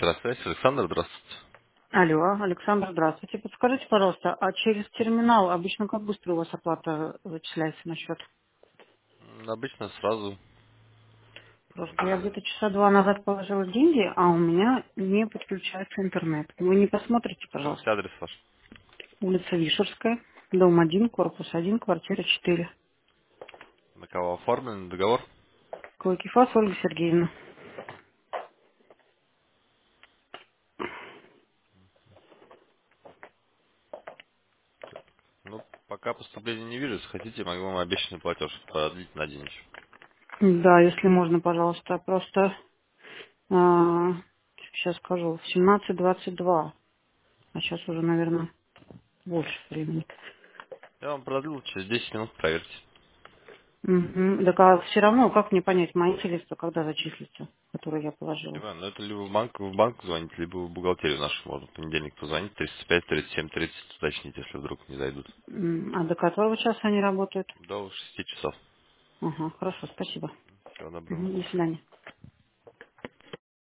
Электросвязь. Александр, здравствуйте. Алло, Александр, здравствуйте. Подскажите, пожалуйста, а через терминал обычно как быстро у вас оплата зачисляется на счет? Обычно сразу. Просто я где-то часа два назад положила деньги, а у меня не подключается интернет. Вы не посмотрите, Скажите пожалуйста. адрес ваш. Улица Вишерская, дом 1, корпус 1, квартира 4. На кого оформлен договор? Клыкифас Ольга Сергеевна. Ну, пока поступления не вижу. Если хотите, могу вам обещанный платеж продлить на день еще. Да, если можно, пожалуйста. Просто сейчас скажу, в 17:22, а сейчас уже, наверное, больше времени. Я вам продлил, через 10 минут проверьте. Мгм. Так а все равно, как мне понять, мои средства когда зачислятся, которые я положила? Иван, ну это либо в банк звоните, либо в бухгалтерию нашу можно. В понедельник позвонить, 35, 37, 30, уточнить, если вдруг не зайдут. А до которого часа они работают? До 6 часов. Ага, хорошо, спасибо. Всего доброго. Мгм, до свидания.